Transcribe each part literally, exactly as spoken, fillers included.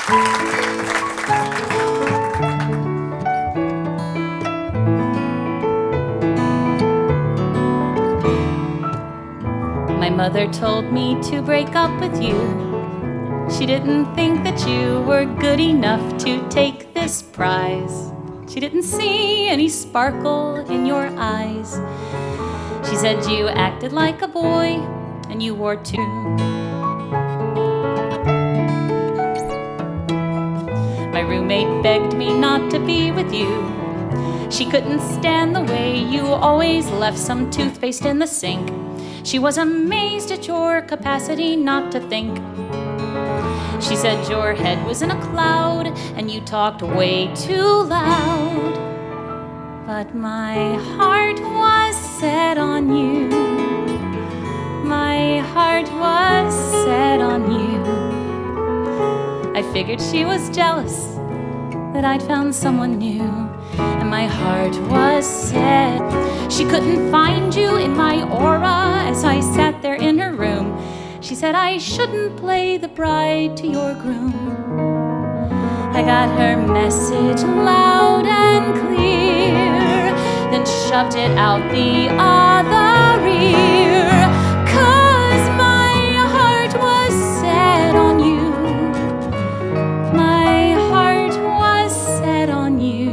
My mother told me to break up with you. She didn't think that you were good enough to take this prize. She didn't see any sparkle in your eyes. She said you acted like a boy and you wore two. My roommate begged me not to be with you. She couldn't stand the way you always left some toothpaste in the sink. She was amazed at your capacity not to think. She said your head was in a cloud and you talked way too loud. But my heart was set on you. My heart was set on you. I figured she was jealous that I'd found someone new, and my heart was set. She couldn't find you in my aura as I sat there in her room. She said I shouldn't play the bride to your groom. I got her message loud and clear, then shoved it out the other ear. 'Cause my heart was set on you. My heart was set on you.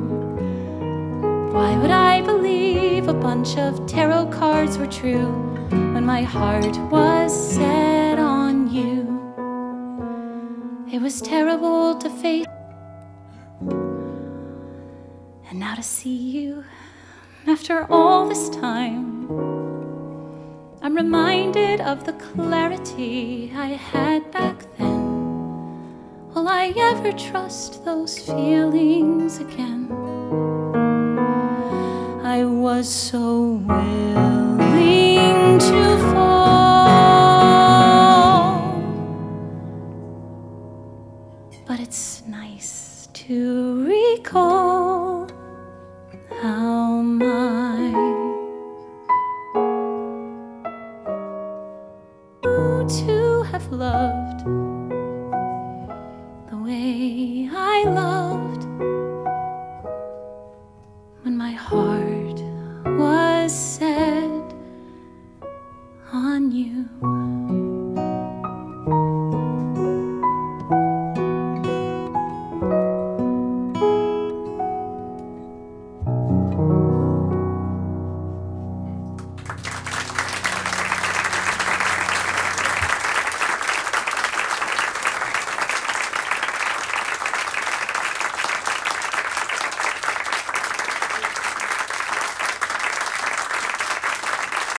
Why would I believe a bunch of tarot cards were true when my heart was set on you? It was terrible to face, and now to see you after all this time, I'm reminded of the clarity I had back then. Will I ever trust those feelings again? I was so willing to fall, but it's nice to recall how my to have loved the way